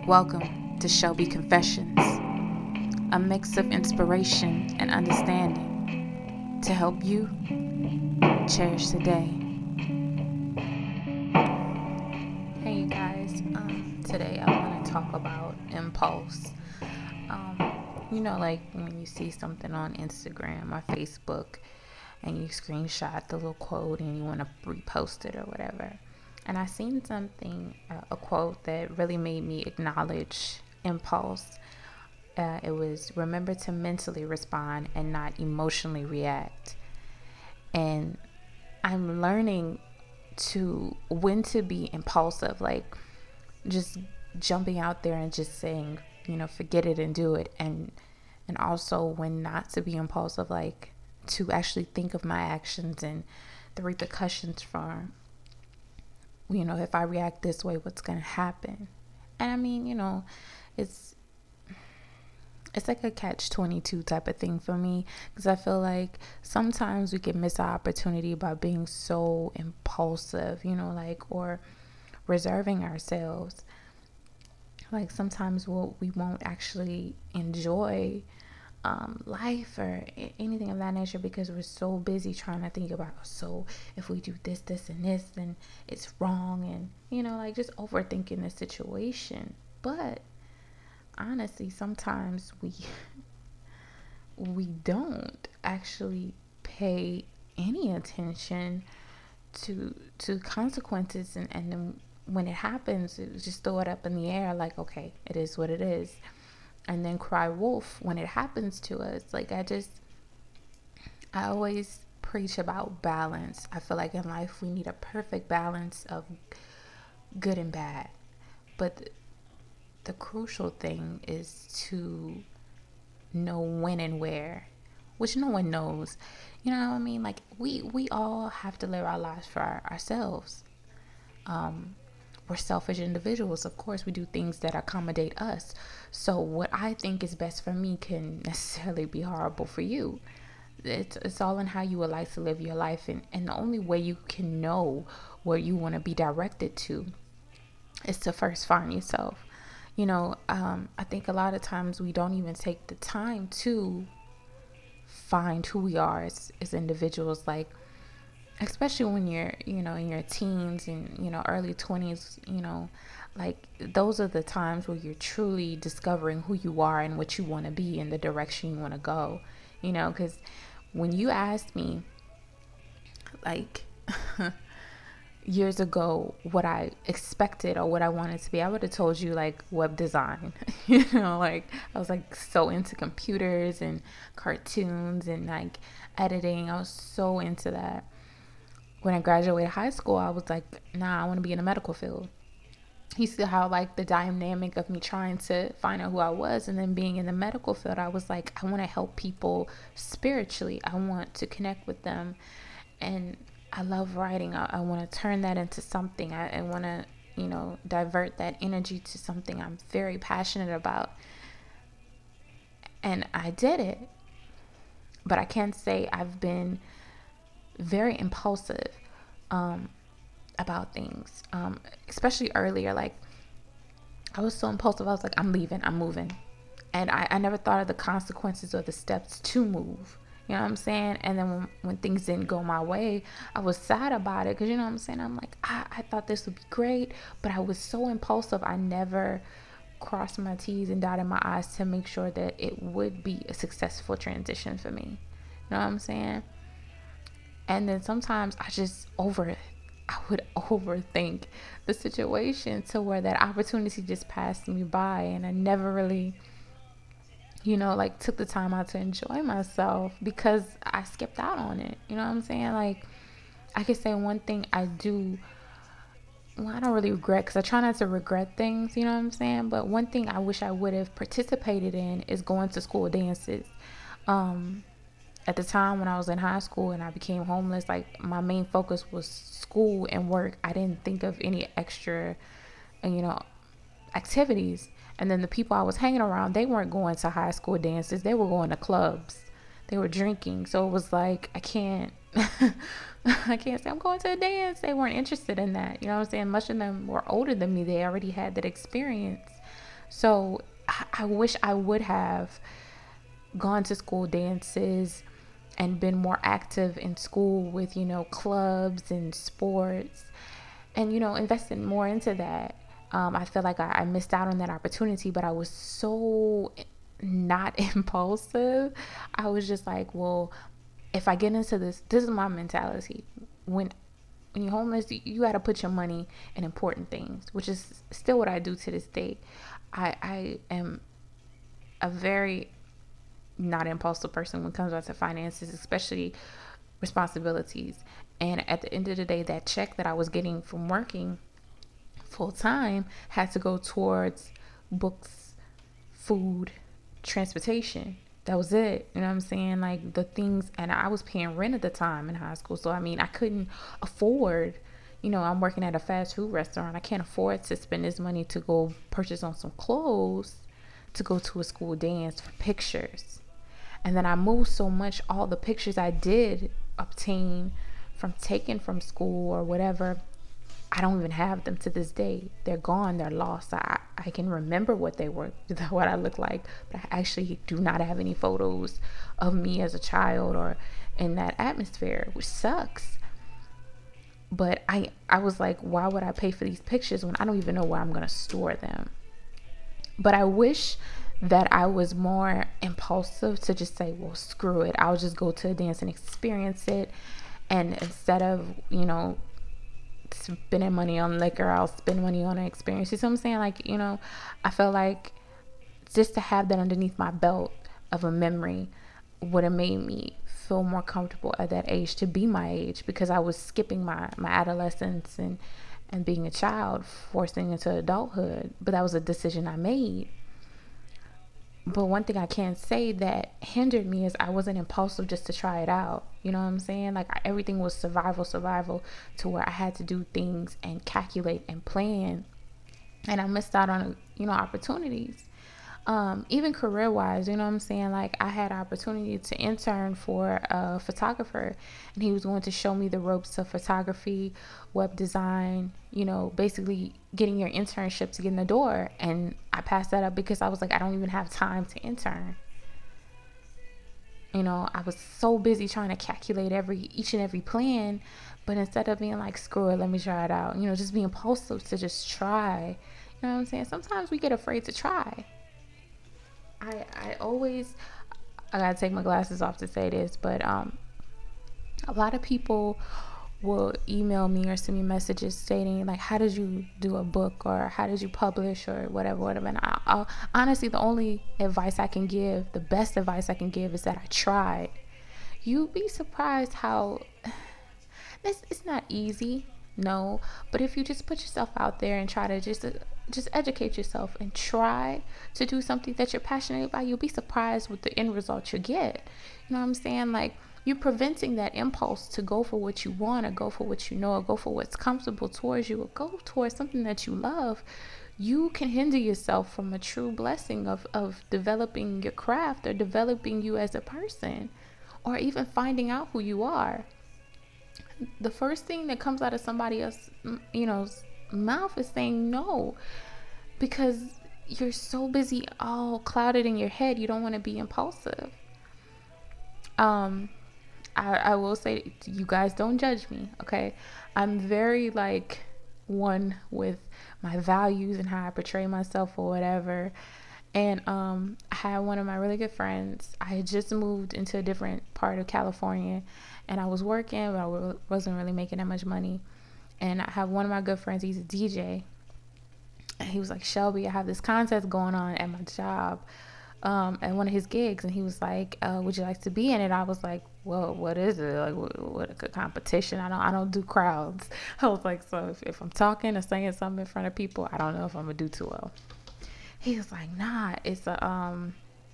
Welcome to Shelby Confessions, a mix of inspiration and understanding to help you cherish the day. Hey you guys, today I want to talk about impulse. Like when you see something on Instagram or Facebook and you screenshot the little quote and you want to repost it or whatever. And I seen something, a quote that really made me acknowledge impulse. It was, remember to mentally respond and not emotionally react. And I'm learning when to be impulsive, like just jumping out there and just saying, forget it and do it. And also when not to be impulsive, like to actually think of my actions and the repercussions for, if I react this way, what's going to happen. And I mean, it's like a catch-22 type of thing for me, because I feel like sometimes we can miss our opportunity by being so impulsive, or reserving ourselves. Like sometimes we won't actually enjoy life or anything of that nature because we're so busy trying to think about, so if we do this and this, then it's wrong, and just overthinking the situation. But honestly, sometimes we don't actually pay any attention to consequences, and then when it happens, it just throw it up in the air like, okay, it is what it is, and then cry wolf when it happens to us. Like I always preach about balance. I feel like in life we need a perfect balance of good and bad, but the crucial thing is to know when and where, which no one knows. You know what I mean? Like we all have to live our lives for ourselves. We're selfish individuals. Of course, we do things that accommodate us. So what I think is best for me can necessarily be horrible for you. It's all in how you would like to live your life. And the only way you can know where you want to be directed to is to first find yourself. I think a lot of times we don't even take the time to find who we are as individuals. Like, especially when you're, in your teens and, early 20s, like those are the times where you're truly discovering who you are and what you want to be and the direction you want to go, because when you asked me, like, years ago what I expected or what I wanted to be, I would have told you like web design. Like I was like so into computers and cartoons and like editing. I was so into that. When I graduated high school, I was like, nah, I want to be in the medical field. You see how like the dynamic of me trying to find out who I was and then being in the medical field, I was like, I want to help people spiritually. I want to connect with them. And I love writing. I want to turn that into something. I want to, divert that energy to something I'm very passionate about. And I did it. But I can't say I've been very impulsive about things, especially earlier. Like I was so impulsive. I was like, I'm leaving, I'm moving. And I never thought of the consequences or the steps to move. You know what I'm saying? And then when things didn't go my way, I was sad about it because, you know what I'm saying? I'm like, I thought this would be great, but I was so impulsive. I never crossed my T's and dotted my I's to make sure that it would be a successful transition for me. You know what I'm saying? And then sometimes I would overthink the situation to where that opportunity just passed me by, and I never really took the time out to enjoy myself because I skipped out on it. You know what I'm saying? Like, I could say one thing I do, I don't really regret, because I try not to regret things, you know what I'm saying? But one thing I wish I would have participated in is going to school dances. At the time when I was in high school and I became homeless, like my main focus was school and work. I didn't think of any extra, activities. And then the people I was hanging around, they weren't going to high school dances. They were going to clubs. They were drinking. So it was like, I can't say I'm going to a dance. They weren't interested in that. You know what I'm saying? Much of them were older than me. They already had that experience. So I wish I would have gone to school dances and been more active in school with, clubs and sports and, invested more into that. I feel like I missed out on that opportunity, but I was so not impulsive. I was just like, well, if I get into this is my mentality. When you're homeless, you got to put your money in important things, which is still what I do to this day. I am a very not impulsive person when it comes down to finances, especially responsibilities. And at the end of the day, that check that I was getting from working full time had to go towards books, food, transportation. That was it. You know what I'm saying? Like the things, and I was paying rent at the time in high school. So, I mean, I couldn't afford, I'm working at a fast food restaurant. I can't afford to spend this money to go purchase on some clothes to go to a school dance for pictures. And then I moved so much, all the pictures I did obtain from taken from school or whatever, I don't even have them to this day. They're gone. They're lost. I can remember what they were, what I look like, but I actually do not have any photos of me as a child or in that atmosphere, which sucks. But I was like, why would I pay for these pictures when I don't even know where I'm going to store them? But I wish that I was more impulsive to just say, well, screw it. I'll just go to a dance and experience it. And instead of, spending money on liquor, I'll spend money on an experience. You see what I'm saying? Like, I felt like just to have that underneath my belt of a memory would have made me feel more comfortable at that age to be my age, because I was skipping my adolescence and being a child, forcing into adulthood. But that was a decision I made. But one thing I can say that hindered me is I wasn't impulsive just to try it out. You know what I'm saying? Like everything was survival to where I had to do things and calculate and plan. And I missed out on, opportunities. Even career wise, you know what I'm saying? Like I had an opportunity to intern for a photographer, and he was going to show me the ropes of photography, web design, basically getting your internship to get in the door. And I passed that up because I was like, I don't even have time to intern. I was so busy trying to calculate each and every plan, but instead of being like, screw it, let me try it out, just be impulsive to just try. You know what I'm saying? Sometimes we get afraid to try. I gotta take my glasses off to say this, but a lot of people will email me or send me messages stating like, how did you do a book, or how did you publish, or whatever. And I'll honestly, the only advice I can give, the best advice I can give, is that I tried. You'd be surprised how it's not easy, no, but if you just put yourself out there and try to just educate yourself and try to do something that you're passionate about, you'll be surprised with the end result you get. You know what I'm saying? Like, you're preventing that impulse to go for what you want, or go for what you know, or go for what's comfortable towards you, or go towards something that you love. You can hinder yourself from a true blessing of developing your craft, or developing you as a person, or even finding out who you are. The first thing that comes out of somebody else's, mouth is saying no, because you're so busy, all clouded in your head, you don't want to be impulsive. I will say, you guys don't judge me, okay? I'm very one with my values and how I portray myself or whatever. And I had one of my really good friends. I had just moved into a different part of California, and I was working, but I wasn't really making that much money. And I have one of my good friends, he's a DJ. And he was like, Shelby, I have this contest going on at my job, at one of his gigs. And he was like, would you like to be in it? I was like, well, what is it? Like, what a competition? I don't do crowds. I was like, so if I'm talking or saying something in front of people, I don't know if I'm going to do too well. He was like, nah, it's a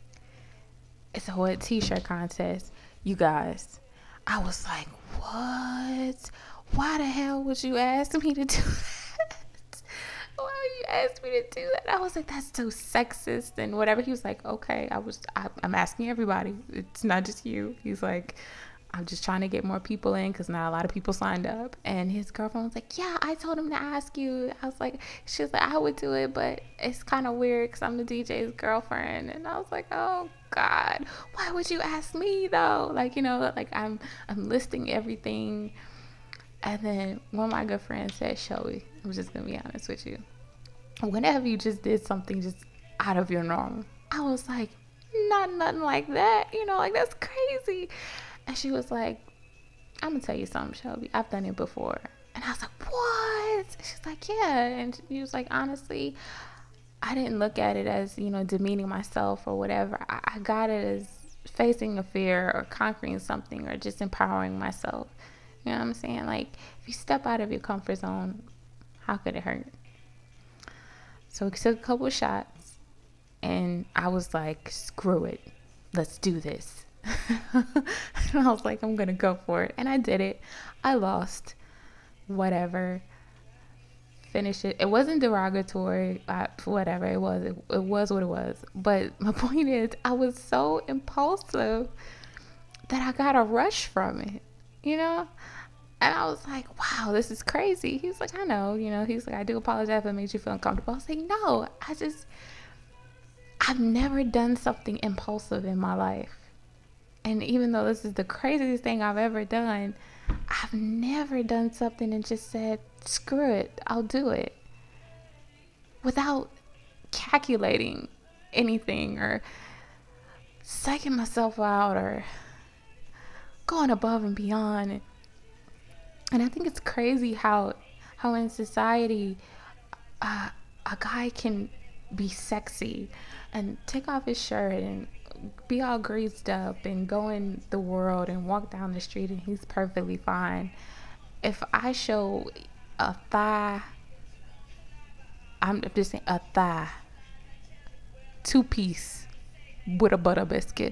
what t-shirt contest, you guys. I was like, what? Why the hell would you ask me to do that? Why would you ask me to do that? I was like, that's so sexist and whatever. He was like, okay, I'm asking everybody. It's not just you. He's like, I'm just trying to get more people in because not a lot of people signed up. And his girlfriend was like, yeah, I told him to ask you. I was like, she was like, I would do it, but it's kind of weird because I'm the DJ's girlfriend. And I was like, oh God, why would you ask me though? Like, you know, like I'm listing everything. And then one of my good friends said, Shelby, I'm just going to be honest with you. Whenever you just did something just out of your norm, I was like, not nothing like that. You know, like that's crazy. And she was like, I'm going to tell you something, Shelby. I've done it before. And I was like, what? She's like, yeah. And she was like, honestly, I didn't look at it as, you know, demeaning myself or whatever. I got it as facing a fear or conquering something or just empowering myself. You know what I'm saying? Like, if you step out of your comfort zone, how could it hurt? So we took a couple of shots, and I was like, screw it. Let's do this. And I was like, I'm going to go for it. And I did it. I lost. Whatever. Finished it. It wasn't derogatory. Whatever. It was. It was what it was. But my point is, I was so impulsive that I got a rush from it. You know? And I was like, wow, this is crazy. He was like, I know. You know, he's like, I do apologize if it made you feel uncomfortable. I was like, no. I've never done something impulsive in my life. And even though this is the craziest thing I've ever done, I've never done something and just said, screw it, I'll do it. Without calculating anything or psyching myself out or going above and beyond. And I think it's crazy how in society, a guy can be sexy and take off his shirt and be all greased up and go in the world and walk down the street and he's perfectly fine. If I show a thigh, I'm just saying a thigh, 2-piece with a butter biscuit.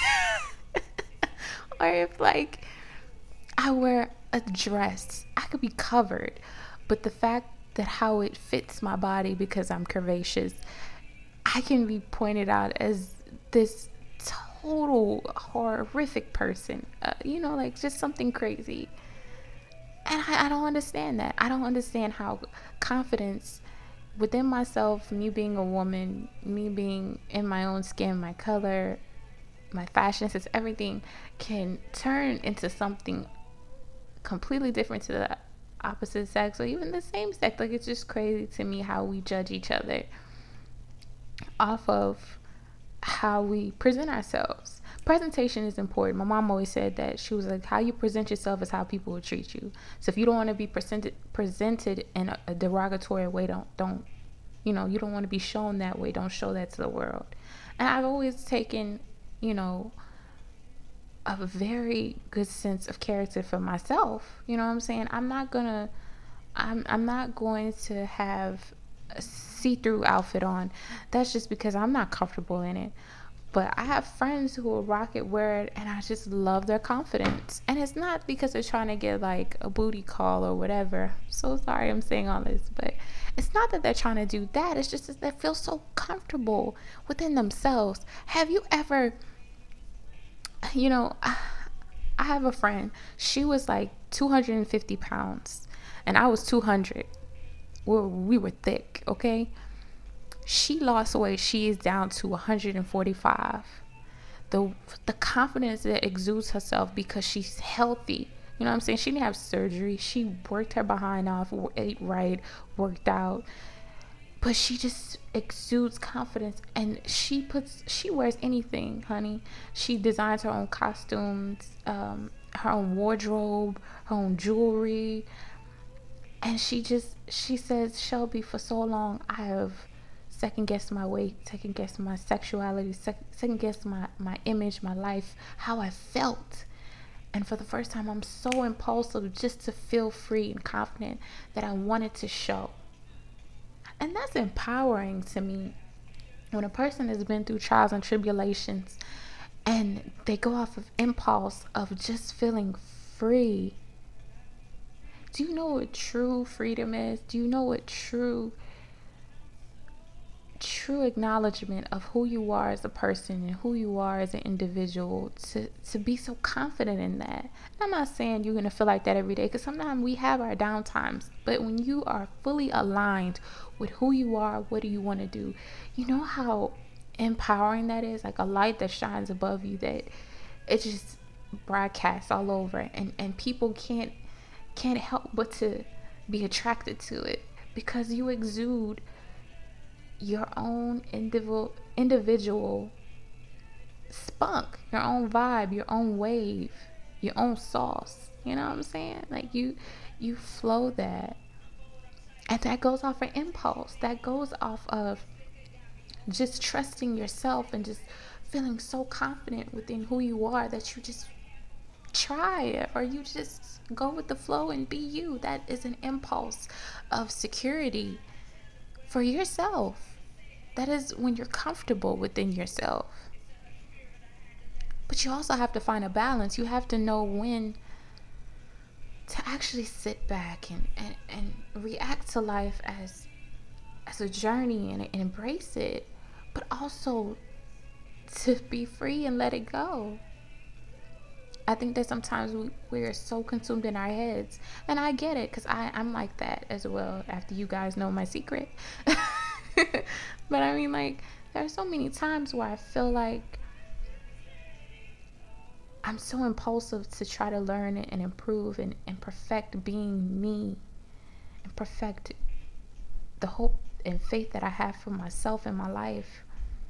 Or if like I wear a dress, I could be covered, but the fact that how it fits my body because I'm curvaceous, I can be pointed out as this total horrific person, you know, like just something crazy. And I don't understand that. I don't understand how confidence within myself, me being a woman, me being in my own skin, my color, my fashion sense, everything can turn into something completely different to the opposite sex or even the same sex. Like, it's just crazy to me how we judge each other off of how we present ourselves. Presentation is important. My mom always said that. She was like, how you present yourself is how people will treat you. So if you don't want to be presented in a derogatory way, don't you know, you don't want to be shown that way, don't show that to the world. And I've always taken, you know, a very good sense of character for myself. You know what I'm saying? I'm not going to have a see-through outfit on. That's just because I'm not comfortable in it. But I have friends who will rock it, wear it, and I just love their confidence. And it's not because they're trying to get like a booty call or whatever. So sorry I'm saying all this, but it's not that they're trying to do that. It's just that they feel so comfortable within themselves. Have you ever, you know, I have a friend. She was like 250 pounds, and I was 200. We were thick, okay? She lost weight. She is down to 145. The confidence that exudes herself because she's healthy. You know what I'm saying? She didn't have surgery. She worked her behind off, ate right, worked out. But she just exudes confidence, and she wears anything, honey. She designs her own costumes, her own wardrobe, her own jewelry. And she says, Shelby, for so long I have second-guessed my weight, second-guessed my sexuality, second-guessed my image, my life, how I felt. And for the first time, I'm so impulsive just to feel free and confident that I wanted to show. And that's empowering to me. When a person has been through trials and tribulations and they go off of impulse of just feeling free. Do you know what true freedom is? Do you know what true true acknowledgement of who you are as a person and who you are as an individual, to be so confident in that. I'm not saying you're going to feel like that every day, because sometimes we have our down times, but when you are fully aligned with who you are, what do you want to do, you know how empowering that is, like a light that shines above you, that it just broadcasts all over, and people can't help but to be attracted to it, because you exude your own individual spunk, your own vibe, your own wave, your own sauce. You know what I'm saying? Like you flow that, and that goes off of impulse. That goes off of just trusting yourself and just feeling so confident within who you are that you just try it, or you just go with the flow and be you. That is an impulse of security for yourself. That is when you're comfortable within yourself. But you also have to find a balance. You have to know when to actually sit back and react to life as a journey and embrace it, but also to be free and let it go. I think that sometimes we're so consumed in our heads, and I get it, because I'm like that as well, after you guys know my secret. But I mean, like, there are so many times where I feel like I'm so impulsive to try to learn and improve and perfect being me, and perfect the hope and faith that I have for myself in my life.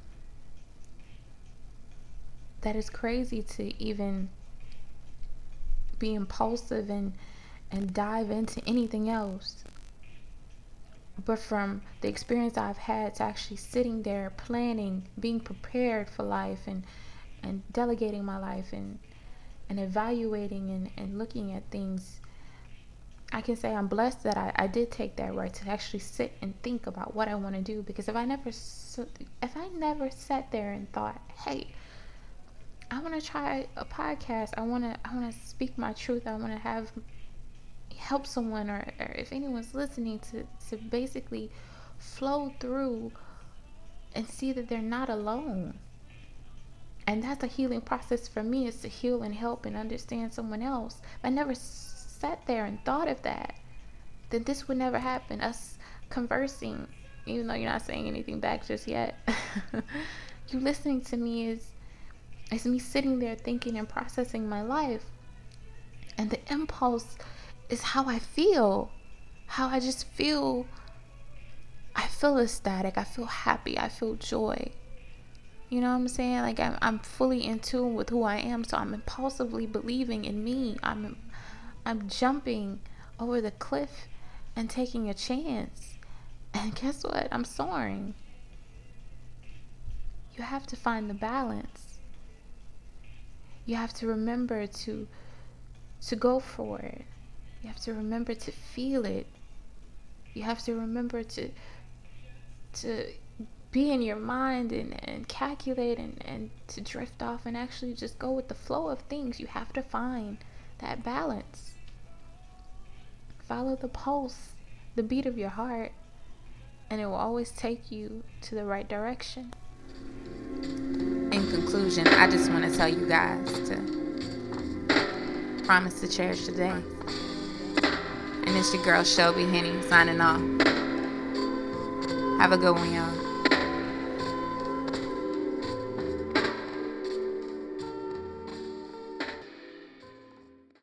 That is crazy to even be impulsive and dive into anything else. But from the experience I've had to actually sitting there planning, being prepared for life, and delegating my life, and evaluating and looking at things, I can say I'm blessed that I did take that right to actually sit and think about what I want to do. Because if I never sat there and thought, hey, I want to try a podcast, I want to speak my truth, I want to help someone, or if anyone's listening, to basically flow through and see that they're not alone. And that's a healing process for me, is to heal and help and understand someone else. If I never sat there and thought of that, then this would never happen. Us conversing, even though you're not saying anything back just yet, you listening to me is me sitting there thinking and processing my life. And the impulse is how I feel. How I just feel. I feel ecstatic. I feel happy. I feel joy. You know what I'm saying? Like I'm fully in tune with who I am. So I'm impulsively believing in me. I'm jumping over the cliff and taking a chance. And guess what? I'm soaring. You have to find the balance. You have to remember to go for it. You have to remember to feel it. You have to remember to be in your mind and calculate and to drift off and actually just go with the flow of things. You have to find that balance. Follow the pulse, the beat of your heart, and it will always take you to the right direction. In conclusion, I just want to tell you guys to promise to cherish the day. And it's your girl Shelby Henny signing off. Have a good one, y'all.